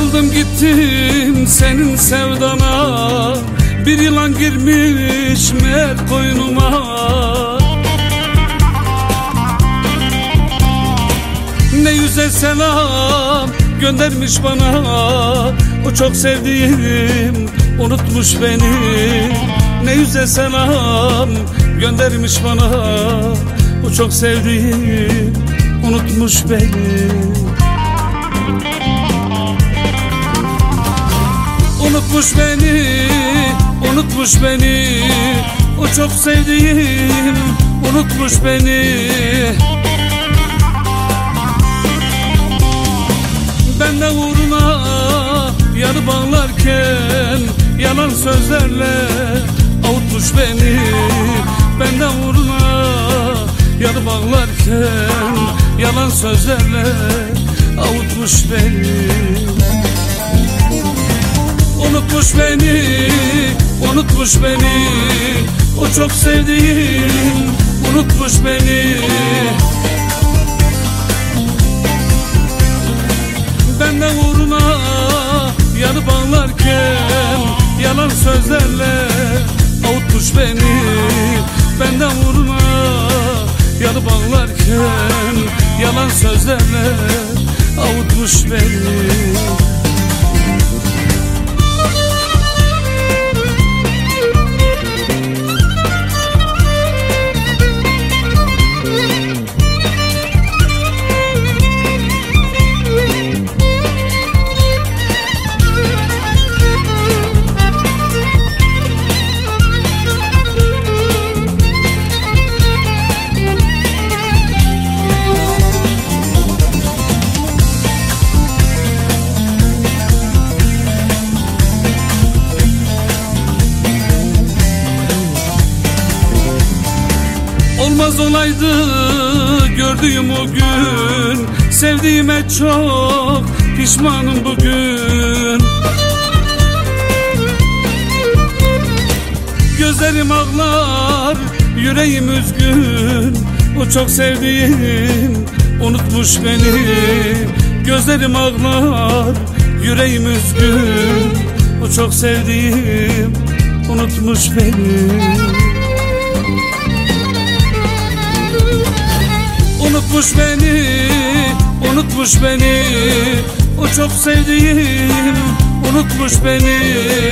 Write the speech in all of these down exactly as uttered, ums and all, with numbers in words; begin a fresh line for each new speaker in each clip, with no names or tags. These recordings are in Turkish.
Kandım gittim senin sevdana, bir yılan girmiş meğer koynuma. Ne yüze selam göndermiş bana, o çok sevdiğim unutmuş beni. Ne yüze selam göndermiş bana, o çok sevdiğim unutmuş beni. Unutmuş beni, unutmuş beni, o çok sevdiğim unutmuş beni. Ben de uğruna yarı bağlarken yalan sözlerle avutmuş beni. Ben de uğruna yarı bağlarken yalan sözlerle avutmuş beni. Unutmuş beni, unutmuş beni, o çok sevdiğim unutmuş beni. Ben de uğruna yarı bağlarken yalan sözlerle avutmuş beni. Ben de uğruna yarı bağlarken yalan sözlerle avutmuş beni. Olmaz olaydı gördüğüm o gün, sevdiğime çok pişmanım bugün. Gözlerim ağlar, yüreğim üzgün, o çok sevdiğim unutmuş beni. Gözlerim ağlar, yüreğim üzgün, o çok sevdiğim unutmuş beni. Unutmuş beni, unutmuş beni, o çok sevdiğim unutmuş beni.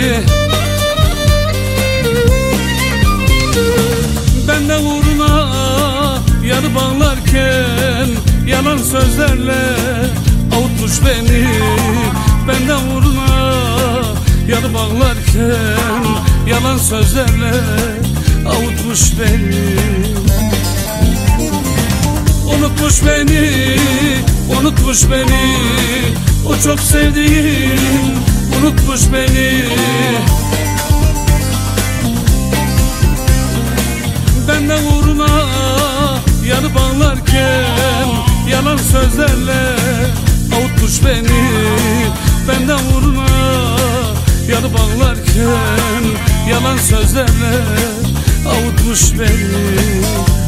Ben de uğruna yarı bağlarken yalan sözlerle avutmuş beni. Ben de uğruna yarı bağlarken yalan sözlerle avutmuş beni. Unutmuş beni, unutmuş beni, o çok sevdiğim unutmuş beni. Ben de uğruna yarı bağlarken yalan sözlerle avutmuş beni. Ben de uğruna yarı bağlarken yalan sözlerle avutmuş beni.